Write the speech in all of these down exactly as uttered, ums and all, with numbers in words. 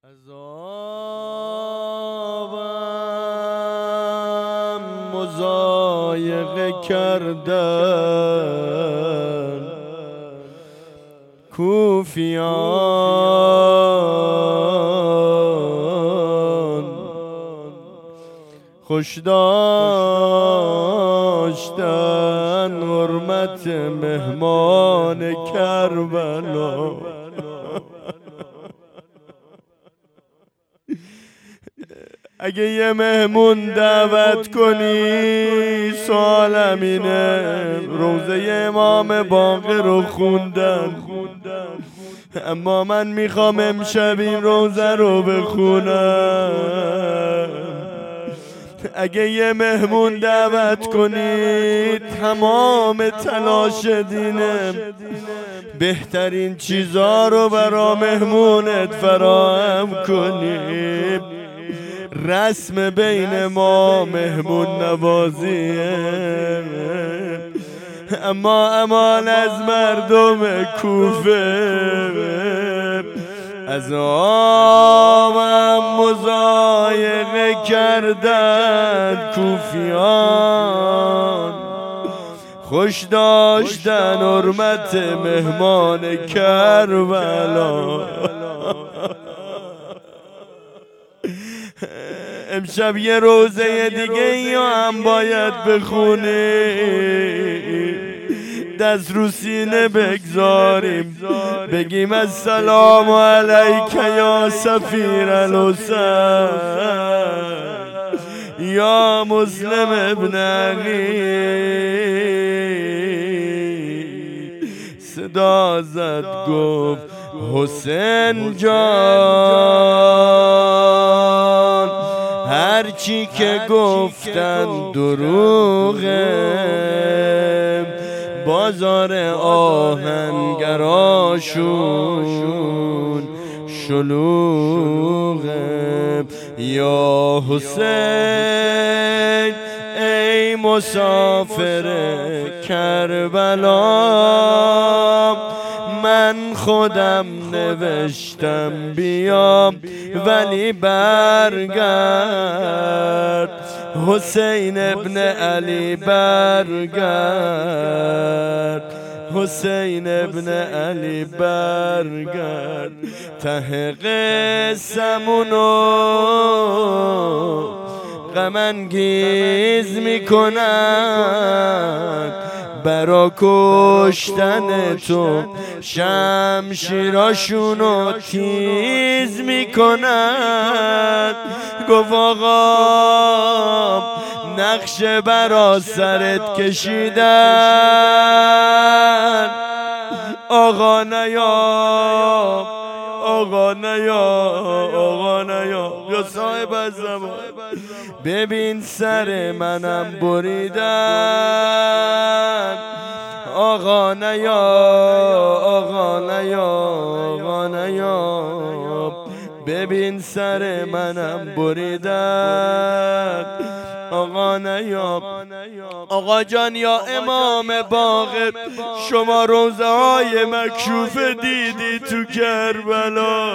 عذابم مضایقه کردن کوفیان، خوش داشتن حرمت مهمان کربلا. اگه یه مهمون دعوت کنی سوالم اینه، روزه امام باقر رو خوندن، اما من میخوام امشب این روزه رو بخونم. اگه یه مهمون دعوت کنی تمام تلاش دینم بهترین چیزا رو برا مهمونت فراهم کنی. رسم بین ما مهمون نوازیه، اما امان از مردم کوفه. از آمم مضایقه کردن کوفیان، خوش داشتن حرمت مهمان کربلا. امشب یه روزه دیگه یا هم باید بخونی، دست رو سینه بگذاریم بگیم السلام علیک یا سفیر الحسین یا مسلم ابن عقیل. صدا زد گفت حسین جان، هرچی که گفتن دروغه، بازار آهنگراشون شلوغه. یا حسین ای مسافر کربلا، من خودم نوشتم بیام ولی برگرد. حسین ابن علی برگرد، حسین ابن علی برگرد. ته قسمونو غم انگیز میکنن، برا کشتن تو شمشیراشونو تیز میکنن. گفت آقا نقشه برا سرت کشیدن، آقا نیا آقا نیا آقا نیا. یا صاحب الزمان ببین سر منم بریدن، آقا نیا آقا نیا آقا نیا. ببین سر منم بریدن، آقا نیا. آقا جان یا امام باقر، شما روزه های مکشوف دیدی تو کربلا؟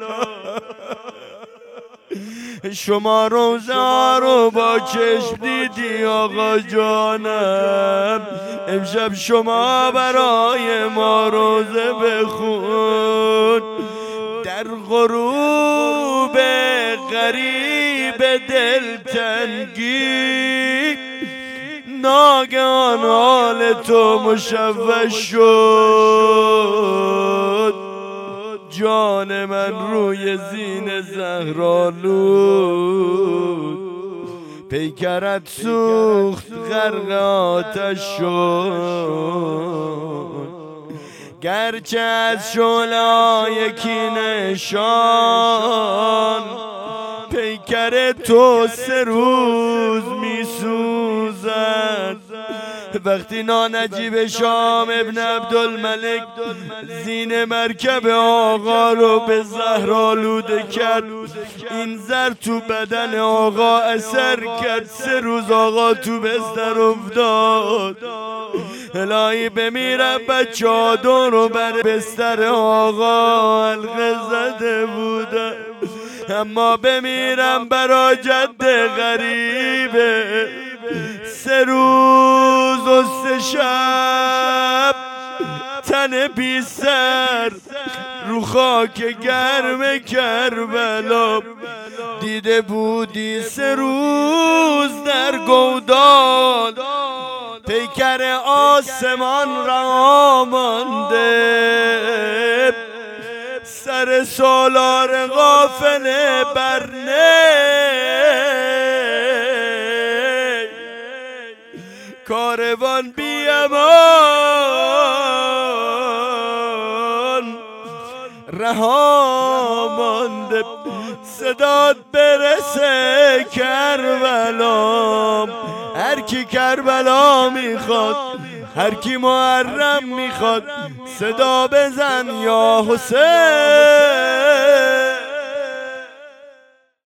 شما روزه ها رو با چشم دیدی آقا جانم؟ امشب شما برای ما روزه بخون. در غروب غریب دلتنگی ناگهان حال تو مشوش شد. جان من روی زین زهرآلود، پیکرت سوخت غرق آتش شد. گرچه از شعله یکی نشان، پیکر تو سه روز می سوزد. وقتی نانجیب شام ابن عبدالملک زین مرکب آقا رو به زهر آلوده کرد، این زر تو بدن آقا اثر کرد. سه روز آقا تو بستر افتاد. الهی بمیرم بچه ها رو بر بستر آقا حلقه زده بودن. اما بمیرم برا جد غریبه. سه روز و سه شب تن بی سر رو خاک گرم کربلا. دیده بودی سه روز در گودال پیکر آسمان را مانده. سر سالار غافل برنه کاروان بی امان رها مانده. صدات برسه کربلا، هر کی کربلا میخواد، هر کی محرم میخواد، صدا بزن یا حسین.